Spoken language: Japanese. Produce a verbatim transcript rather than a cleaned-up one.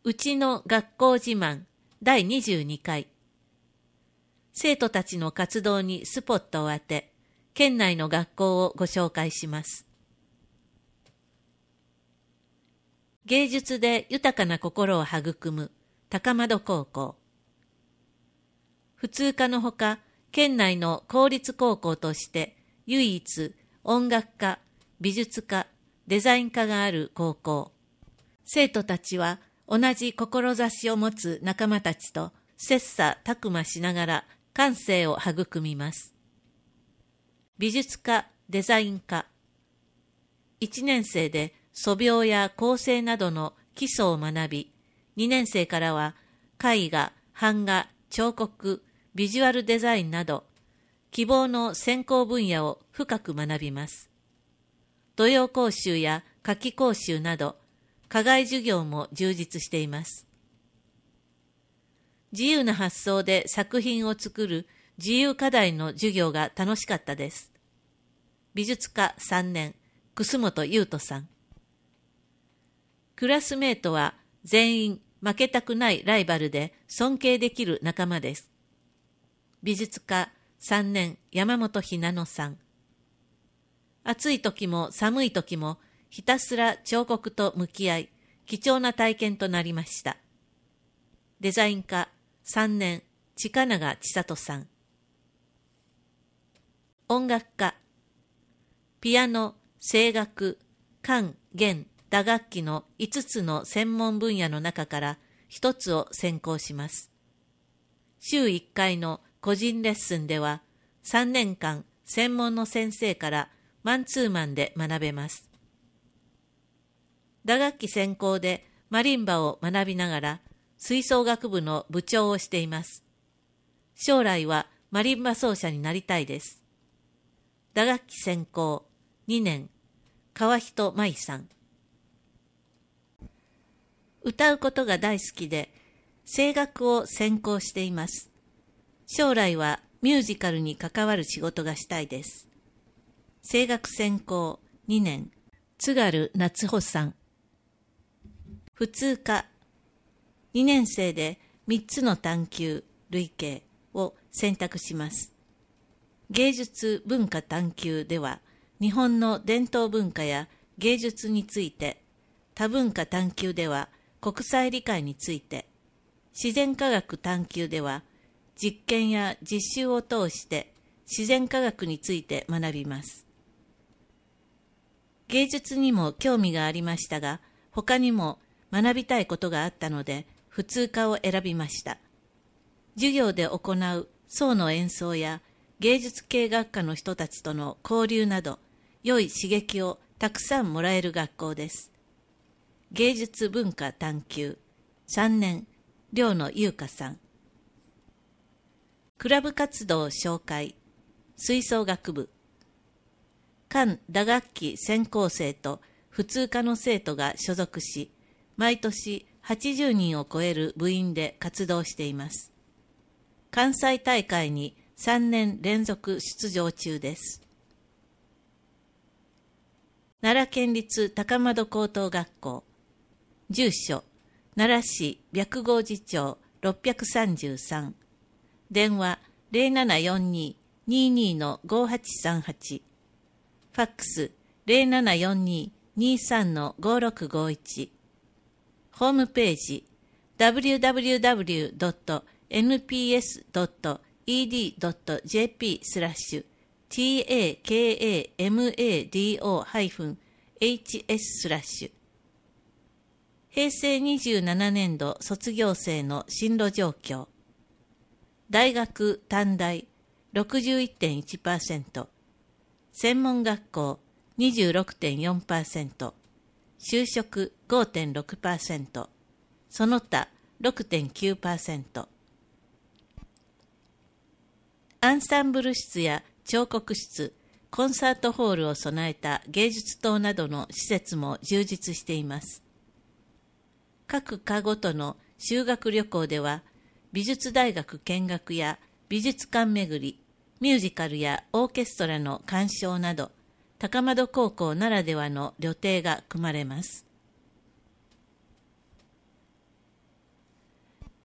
うちの学校自慢だいにじゅうにかい。生徒たちの活動にスポットを当て、県内の学校をご紹介します。芸術で豊かな心を育む高円高校。普通科のほか、県内の公立高校として唯一音楽科、美術科、デザイン科がある高校。生徒たちは同じ志を持つ仲間たちと切磋琢磨しながら感性を育みます。美術科、デザイン科。いちねん生で素描や構成などの基礎を学び、にねん生からは絵画、版画、彫刻、ビジュアルデザインなど、希望の専攻分野を深く学びます。土曜講習や夏季講習など、課外授業も充実しています。自由な発想で作品を作る自由課題の授業が楽しかったです。美術科さんねん、楠本優斗さん。クラスメートは全員負けたくないライバルで尊敬できる仲間です。美術科さんねん、山本ひなのさん。暑い時も寒い時もひたすら彫刻と向き合い、貴重な体験となりました。デザイン科さんねん、近永千里さん。音楽科、ピアノ、声楽、管、弦、打楽器のいつつの専門分野の中からひとつを専攻します。週いっかいの個人レッスンでは、さんねんかん専門の先生からマンツーマンで学べます。打楽器専攻でマリンバを学びながら、吹奏楽部の部長をしています。将来はマリンバ奏者になりたいです。打楽器専攻にねん、川人舞さん。歌うことが大好きで、声楽を専攻しています。将来はミュージカルに関わる仕事がしたいです。声楽専攻にねん、津軽夏穂さん。普通科にねん生でみっつの探究、類型を選択します。芸術文化探究では、日本の伝統文化や芸術について、多文化探究では国際理解について、自然科学探究では実験や実習を通して自然科学について学びます。芸術にも興味がありましたが、他にも学びたいことがあったので、普通科を選びました。授業で行う奏の演奏や芸術系学科の人たちとの交流など、良い刺激をたくさんもらえる学校です。芸術文化探究さんねん、寮野優香さん。クラブ活動紹介、吹奏楽部。管打楽器専攻生と普通科の生徒が所属し、毎年はちじゅうにんを超える部員で活動しています。関西大会にさんねん連続出場中です。奈良県立高円高等学校。住所、奈良市白毫寺町ろっぴゃくさんじゅうさん。電話 ゼロななよんに にーにー のごはちさんはち。ファックス ゼロななよんに にーさん のごろくごいち。ホームページ ダブリューダブリューダブリュードットエヌピーエスドットイーディードットジェーピー スラッシュ takamado-hs スラッシュ。平成にじゅうななねんど卒業生の進路状況。大学・短大 ろくじゅういってんいちパーセント、専門学校 にじゅうろくてんよんパーセント、就職 ごてんろくパーセント、その他 ろくてんきゅうパーセント。アンサンブル室や彫刻室、コンサートホールを備えた芸術棟などの施設も充実しています。各科ごとの修学旅行では、美術大学見学や美術館巡り、ミュージカルやオーケストラの鑑賞など、高円高校ならではの旅程が組まれます。